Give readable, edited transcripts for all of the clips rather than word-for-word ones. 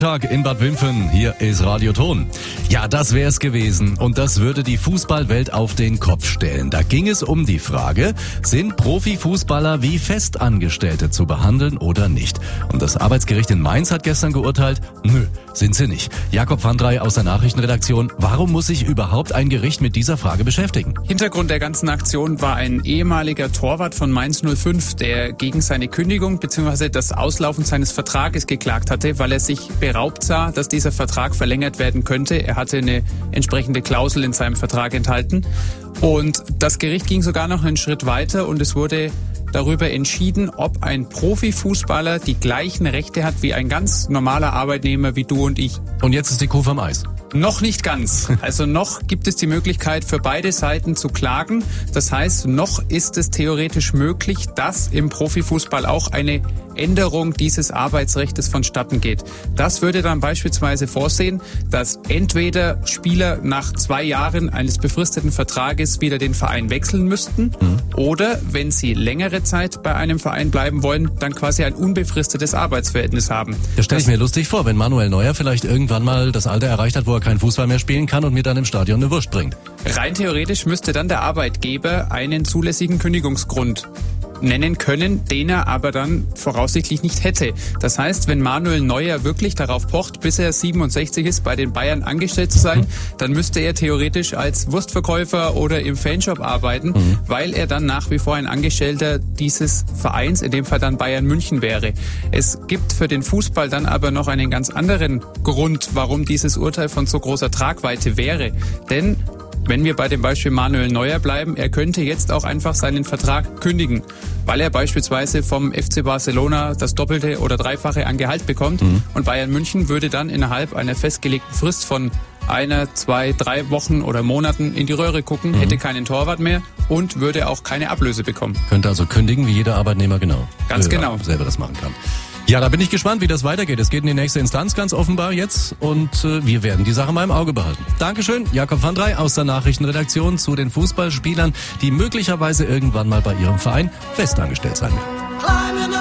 Tag in Bad Wimpfen, hier ist Radio Ton. Ja, das wäre es gewesen und das würde die Fußballwelt auf den Kopf stellen. Da ging es um die Frage, sind Profifußballer wie Festangestellte zu behandeln oder nicht? Und das Arbeitsgericht in Mainz hat gestern geurteilt, nö, sind sie nicht. Jakob van Drey aus der Nachrichtenredaktion, warum muss sich überhaupt ein Gericht mit dieser Frage beschäftigen? Hintergrund der ganzen Aktion war ein ehemaliger Torwart von Mainz 05, der gegen seine Kündigung bzw. das Auslaufen seines Vertrages geklagt hatte, weil er sich beraubt sah, dass dieser Vertrag verlängert werden könnte. Er hatte eine entsprechende Klausel in seinem Vertrag enthalten. Und das Gericht ging sogar noch einen Schritt weiter und es wurde darüber entschieden, ob ein Profifußballer die gleichen Rechte hat wie ein ganz normaler Arbeitnehmer wie du und ich. Und jetzt ist die Kuh vom Eis. Noch nicht ganz. Also noch gibt es die Möglichkeit für beide Seiten zu klagen. Das heißt, noch ist es theoretisch möglich, dass im Profifußball auch eine Änderung dieses Arbeitsrechts vonstatten geht. Das würde dann beispielsweise vorsehen, dass entweder Spieler nach 2 Jahren eines befristeten Vertrages wieder den Verein wechseln müssten oder, wenn sie längere Zeit bei einem Verein bleiben wollen, dann quasi ein unbefristetes Arbeitsverhältnis haben. Das stelle ich mir lustig vor, wenn Manuel Neuer vielleicht irgendwann mal das Alter erreicht hat, wo er keinen Fußball mehr spielen kann und mir dann im Stadion eine Wurst bringt. Rein theoretisch müsste dann der Arbeitgeber einen zulässigen Kündigungsgrund nennen können, den er aber dann voraussichtlich nicht hätte. Das heißt, wenn Manuel Neuer wirklich darauf pocht, bis er 67 ist, bei den Bayern angestellt zu sein, dann müsste er theoretisch als Wurstverkäufer oder im Fanshop arbeiten, weil er dann nach wie vor ein Angestellter dieses Vereins, in dem Fall dann Bayern München wäre. Es gibt für den Fußball dann aber noch einen ganz anderen Grund, warum dieses Urteil von so großer Tragweite wäre. Denn wenn wir bei dem Beispiel Manuel Neuer bleiben, er könnte jetzt auch einfach seinen Vertrag kündigen, weil er beispielsweise vom FC Barcelona das Doppelte oder Dreifache an Gehalt bekommt und Bayern München würde dann innerhalb einer festgelegten Frist von 1, 2, 3 Wochen oder Monaten in die Röhre gucken, hätte keinen Torwart mehr und würde auch keine Ablöse bekommen. Könnte also kündigen, wie jeder Arbeitnehmer Ganz genau. Selber das machen kann. Ja, da bin ich gespannt, wie das weitergeht. Es geht in die nächste Instanz ganz offenbar jetzt und wir werden die Sache mal im Auge behalten. Dankeschön, Jakob van Drey aus der Nachrichtenredaktion zu den Fußballspielern, die möglicherweise irgendwann mal bei ihrem Verein festangestellt sein werden.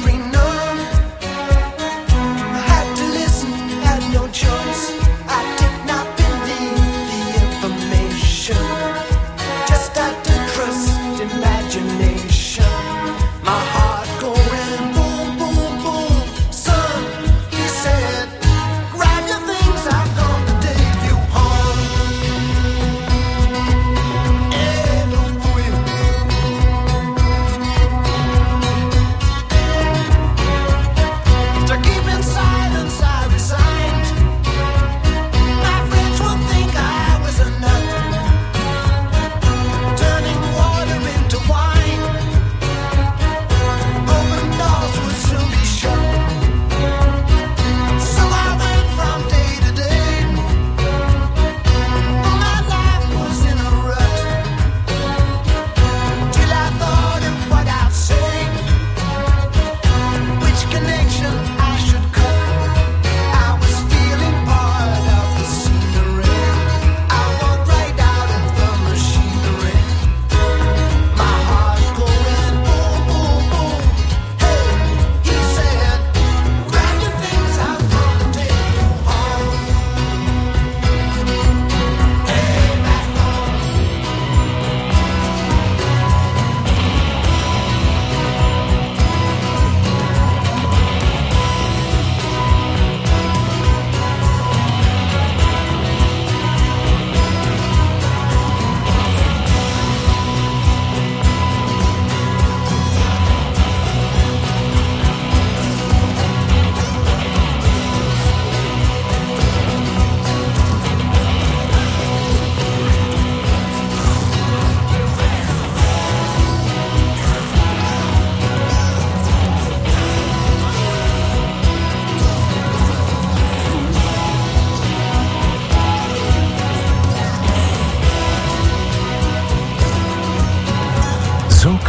Choice, I did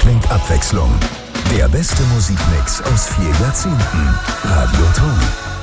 klingt Abwechslung. Der beste Musikmix aus 4 Jahrzehnten. Radio Ton.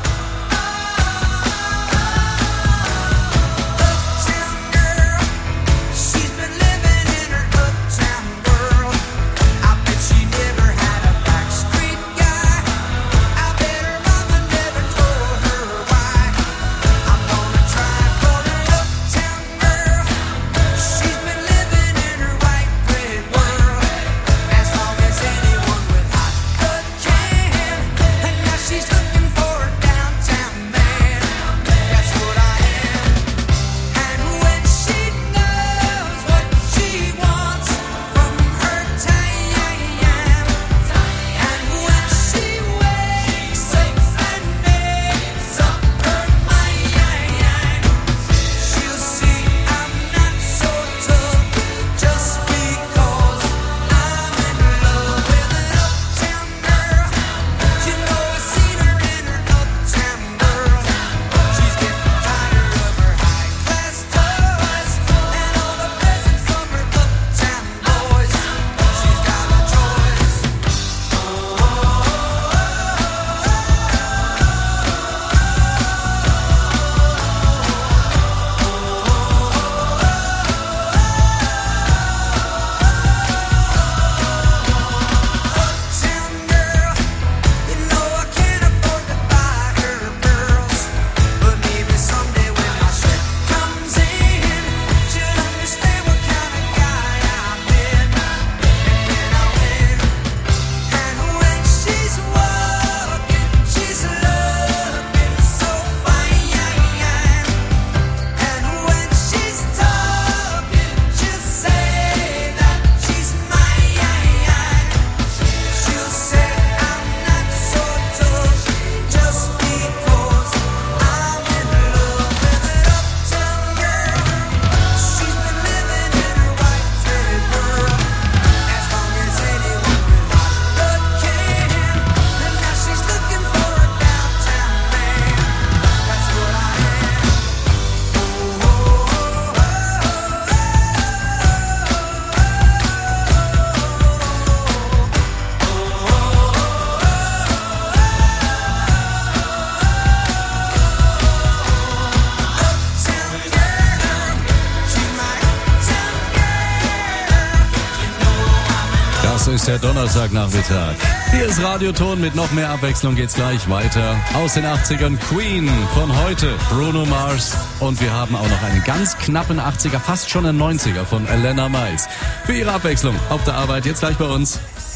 Das ist der Donnerstagnachmittag. Hier ist Radio Ton, mit noch mehr Abwechslung geht's gleich weiter. Aus den 80ern Queen, von heute Bruno Mars. Und wir haben auch noch einen ganz knappen 80er, fast schon einen 90er von Elena Miles. Für Ihre Abwechslung auf der Arbeit, jetzt gleich bei uns.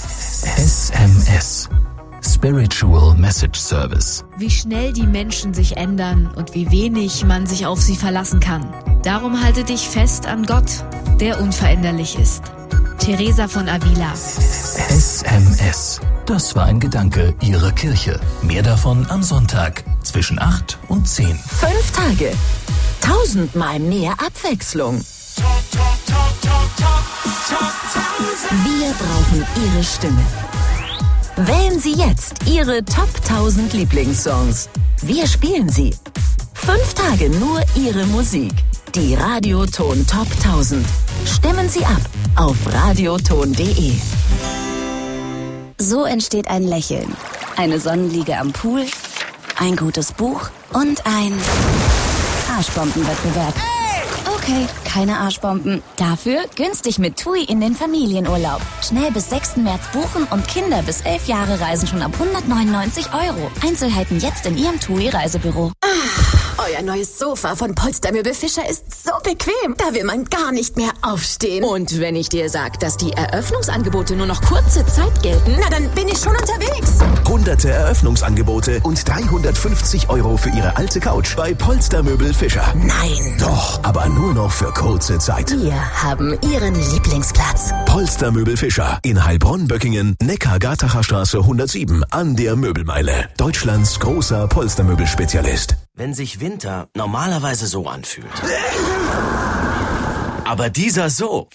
SMS. Spiritual Message Service. Wie schnell die Menschen sich ändern und wie wenig man sich auf sie verlassen kann. Darum halte dich fest an Gott, der unveränderlich ist. Teresa von Avila. SMS. Das war ein Gedanke Ihrer Kirche. Mehr davon am Sonntag zwischen 8 und 10. 5 Tage. 1000-mal mehr Abwechslung. Wir brauchen Ihre Stimme. Wählen Sie jetzt Ihre Top 1000 Lieblingssongs. Wir spielen sie. 5 Tage nur Ihre Musik. Die Radio Ton Top 1000. Stimmen Sie ab auf radioton.de. So entsteht ein Lächeln, eine Sonnenliege am Pool, ein gutes Buch und ein Arschbombenwettbewerb. Okay, keine Arschbomben. Dafür günstig mit TUI in den Familienurlaub. Schnell bis 6. März buchen und Kinder bis 11 Jahre reisen schon ab 199 €. Einzelheiten jetzt in Ihrem TUI-Reisebüro. Euer neues Sofa von Polstermöbel Fischer ist so bequem. Da will man gar nicht mehr aufstehen. Und wenn ich dir sag, dass die Eröffnungsangebote nur noch kurze Zeit gelten, na dann bin ich schon unterwegs. Hunderte Eröffnungsangebote und 350 € für Ihre alte Couch bei Polstermöbel Fischer. Nein. Doch, aber nur noch für kurze Zeit. Wir haben Ihren Lieblingsplatz. Polstermöbel Fischer in Heilbronn-Böckingen, Neckar-Gartacher Straße 107 an der Möbelmeile. Deutschlands großer Polstermöbelspezialist. Wenn sich Winter normalerweise so anfühlt. Aber dieser so.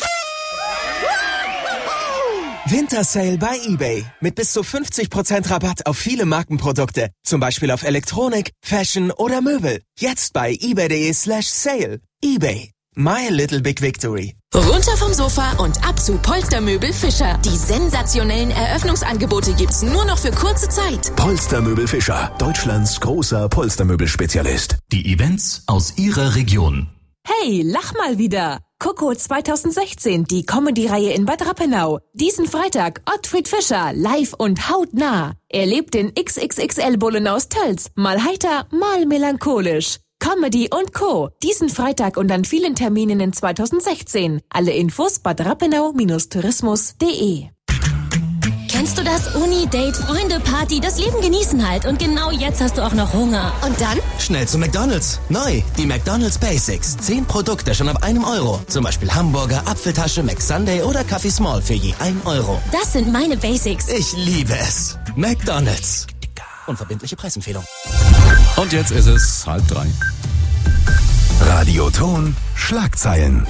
Wintersale bei eBay. Mit bis zu 50% Rabatt auf viele Markenprodukte. Zum Beispiel auf Elektronik, Fashion oder Möbel. Jetzt bei ebay.de/sale. eBay. My little big victory. Runter vom Sofa und ab zu Polstermöbel Fischer. Die sensationellen Eröffnungsangebote gibt's nur noch für kurze Zeit. Polstermöbel Fischer, Deutschlands großer Polstermöbelspezialist. Die Events aus Ihrer Region. Hey, lach mal wieder! Coco 2016, die Comedy-Reihe in Bad Rappenau. Diesen Freitag Ottfried Fischer, live und hautnah. Er lebt den XXXL-Bullen aus Tölz. Mal heiter, mal melancholisch. Comedy und Co. Diesen Freitag und an vielen Terminen in 2016. Alle Infos badrappenau-tourismus.de. Kennst du das? Uni, Date, Freunde, Party, das Leben genießen halt. Und genau jetzt hast du auch noch Hunger. Und dann? Schnell zu McDonald's. Neu, die McDonald's Basics. 10 Produkte schon ab €1. Zum Beispiel Hamburger, Apfeltasche, McSunday oder Kaffee Small für je €1. Das sind meine Basics. Ich liebe es. McDonald's. Unverbindliche Preisempfehlung. Und jetzt ist es 2:30. Radioton Schlagzeilen.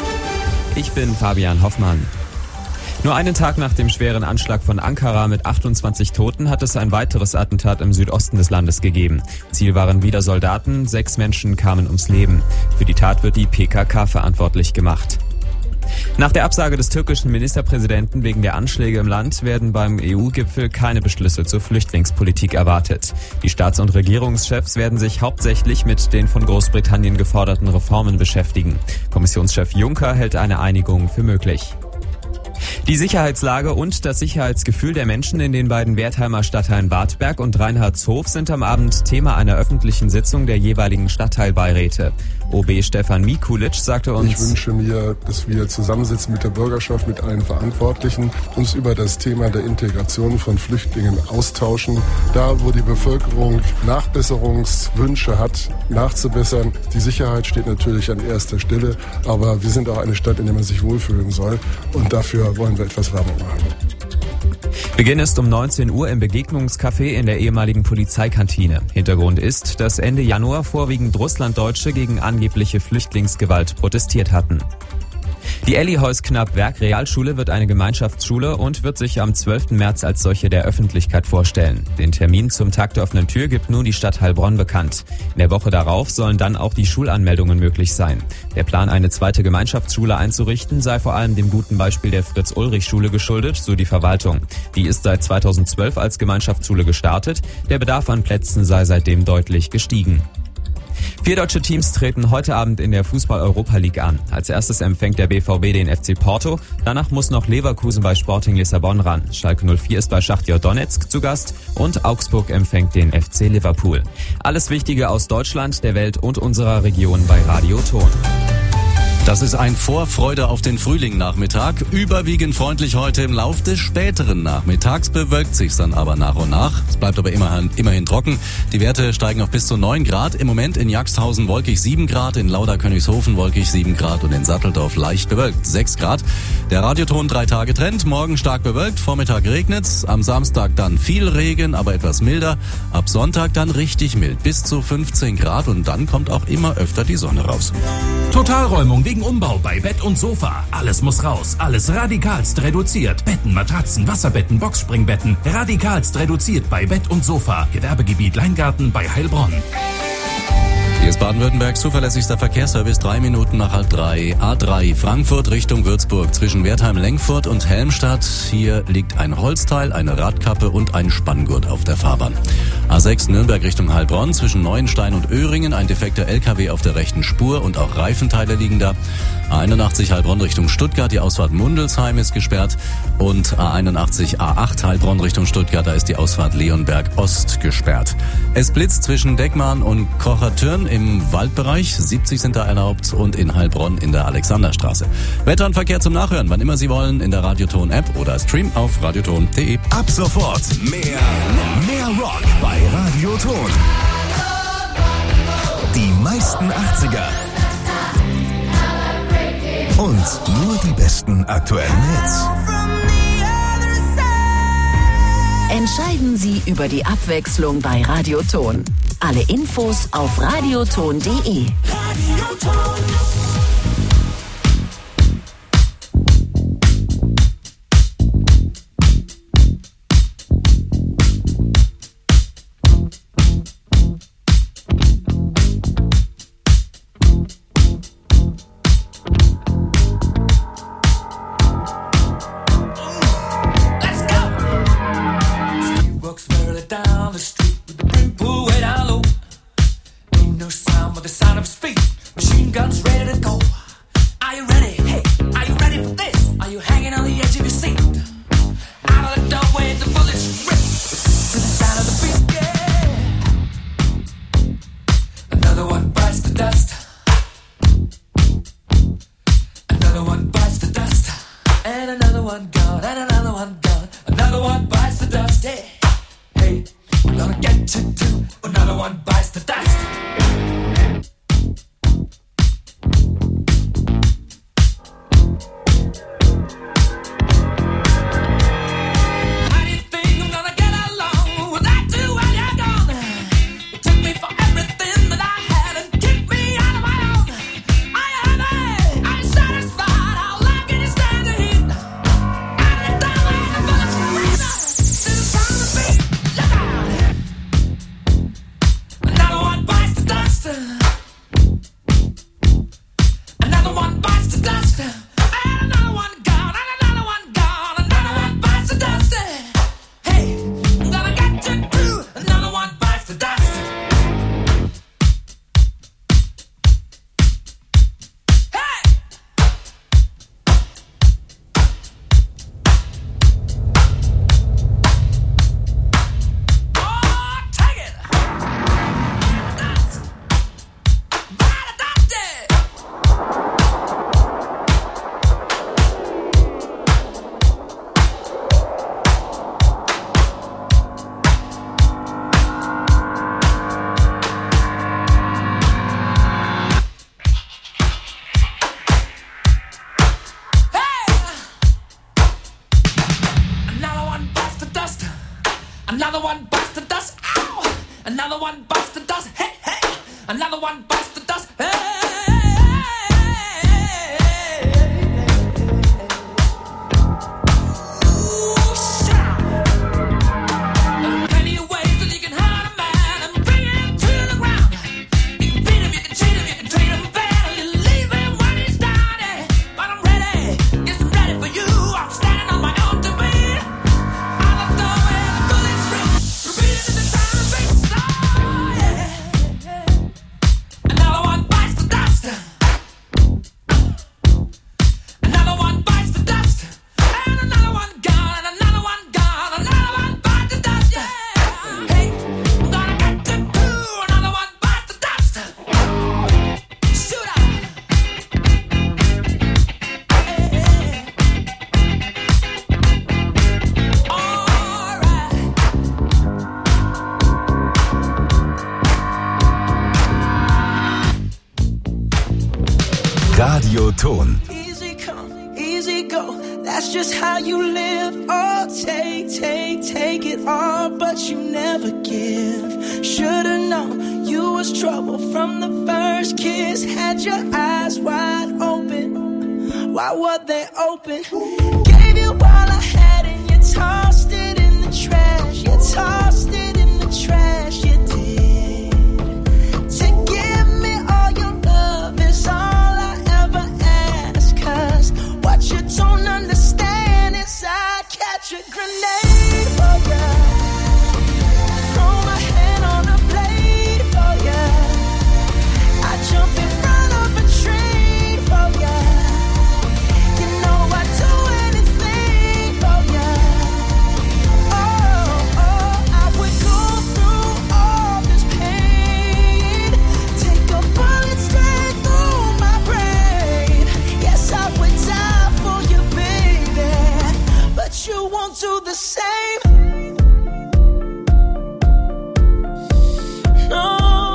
Ich bin Fabian Hoffmann. Nur einen Tag nach dem schweren Anschlag von Ankara mit 28 Toten hat es ein weiteres Attentat im Südosten des Landes gegeben. Ziel waren wieder Soldaten, 6 Menschen kamen ums Leben. Für die Tat wird die PKK verantwortlich gemacht. Nach der Absage des türkischen Ministerpräsidenten wegen der Anschläge im Land werden beim EU-Gipfel keine Beschlüsse zur Flüchtlingspolitik erwartet. Die Staats- und Regierungschefs werden sich hauptsächlich mit den von Großbritannien geforderten Reformen beschäftigen. Kommissionschef Juncker hält eine Einigung für möglich. Die Sicherheitslage und das Sicherheitsgefühl der Menschen in den beiden Wertheimer Stadtteilen Wartberg und Reinhardshof sind am Abend Thema einer öffentlichen Sitzung der jeweiligen Stadtteilbeiräte. OB Stefan Mikulic sagte uns: Ich wünsche mir, dass wir zusammensitzen mit der Bürgerschaft, mit allen Verantwortlichen, uns über das Thema der Integration von Flüchtlingen austauschen. Da, wo die Bevölkerung Nachbesserungswünsche hat, nachzubessern. Die Sicherheit steht natürlich an erster Stelle, aber wir sind auch eine Stadt, in der man sich wohlfühlen soll. Und dafür wollen wir etwas Werbung machen. Beginn ist um 19 Uhr im Begegnungscafé in der ehemaligen Polizeikantine. Hintergrund ist, dass Ende Januar vorwiegend Russlanddeutsche gegen angebliche Flüchtlingsgewalt protestiert hatten. Die Elli-Heuss-Knapp-Werk-Realschule wird eine Gemeinschaftsschule und wird sich am 12. März als solche der Öffentlichkeit vorstellen. Den Termin zum Tag der offenen Tür gibt nun die Stadt Heilbronn bekannt. In der Woche darauf sollen dann auch die Schulanmeldungen möglich sein. Der Plan, eine zweite Gemeinschaftsschule einzurichten, sei vor allem dem guten Beispiel der Fritz-Ulrich-Schule geschuldet, so die Verwaltung. Die ist seit 2012 als Gemeinschaftsschule gestartet. Der Bedarf an Plätzen sei seitdem deutlich gestiegen. 4 deutsche Teams treten heute Abend in der Fußball-Europa League an. Als erstes empfängt der BVB den FC Porto. Danach muss noch Leverkusen bei Sporting Lissabon ran. Schalke 04 ist bei Schachtyor Donetsk zu Gast und Augsburg empfängt den FC Liverpool. Alles Wichtige aus Deutschland, der Welt und unserer Region bei Radio Ton. Das ist ein Vorfreude auf den Frühling-Nachmittag. Überwiegend freundlich heute im Lauf des späteren Nachmittags, bewölkt sich's dann aber nach und nach. Es bleibt aber immerhin trocken. Die Werte steigen auf bis zu 9 Grad. Im Moment in Jagsthausen wolkig 7 Grad, in Lauda-Königshofen wolkig 7 Grad und in Satteldorf leicht bewölkt 6 Grad. Der Radioton 3 Tage Trend. Morgen stark bewölkt, Vormittag regnet's. Am Samstag dann viel Regen, aber etwas milder. Ab Sonntag dann richtig mild, bis zu 15 Grad und dann kommt auch immer öfter die Sonne raus. Totalräumung wegen Umbau bei Bett und Sofa. Alles muss raus. Alles radikalst reduziert. Betten, Matratzen, Wasserbetten, Boxspringbetten. Radikalst reduziert bei Bett und Sofa. Gewerbegebiet Leingarten bei Heilbronn. Hier ist Baden-Württembergs zuverlässigster Verkehrsservice, 3 Minuten nach 2:30. A3 Frankfurt Richtung Würzburg zwischen Wertheim-Lengfurt und Helmstadt. Hier liegt ein Holzteil, eine Radkappe und ein Spanngurt auf der Fahrbahn. A6 Nürnberg Richtung Heilbronn zwischen Neuenstein und Öhringen. Ein defekter LKW auf der rechten Spur und auch Reifenteile liegen da. A81 Heilbronn Richtung Stuttgart. Die Ausfahrt Mundelsheim ist gesperrt. Und A81 A8 Heilbronn Richtung Stuttgart. Da ist die Ausfahrt Leonberg Ost gesperrt. Es blitzt zwischen Deckmann und Kochertürn im Waldbereich. 70 sind da erlaubt und in Heilbronn in der Alexanderstraße. Wetter und Verkehr zum Nachhören, wann immer Sie wollen, in der Radioton-App oder Stream auf radioton.de. Ab sofort mehr Rock bei Radioton. Die meisten 80er. Und nur die besten aktuellen Hits. Entscheiden Sie über die Abwechslung bei Radioton. Alle Infos auf radioton.de. one bites the dust, and another one gone, and another one gone. Another one bites the dust, hey, hey, we're gonna get to do. Another one bites the dust. Another one bites the dust. Ow! Another one bites the dust. Hey, hey! Another one bites the dust. Hey! Radioton. Easy come, easy go. That's just how you live. Oh, take it all, but you never give. Should've known you was trouble from the first kiss. Had your eyes wide open. Why were they open? Gave you all I had and you tossed it in the trash. You tossed it in the trash. You did. To give me all your love is all I ever ask. 'Cause what you don't understand is I'd catch a grenade for ya. Throw my hand on a blade for ya. I'd jump in front of a train for ya. You know I'd do anything for ya. Oh, I would go through all this pain. Take a bullet straight through my brain. Yes, I would die for you, baby. But you won't do the same. No.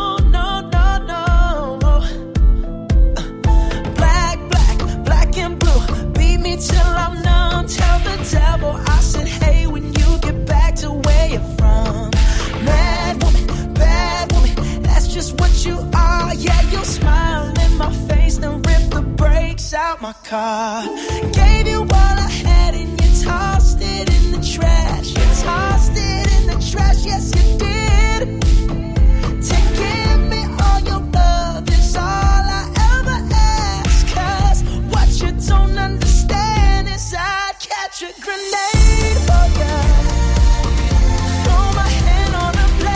Black and blue. Beat me till I'm numb. Tell the devil I said, hey, when you get back to where you're from. Mad woman, bad woman. That's just what you are. Yeah, you'll smile in my face, then rip the brakes out my car. Gave you all I had and you tossed it in the trash. You tossed it in the trash, yes you did. To give me all your love is all I ever ask. 'Cause what you don't understand is I'd catch a grenade.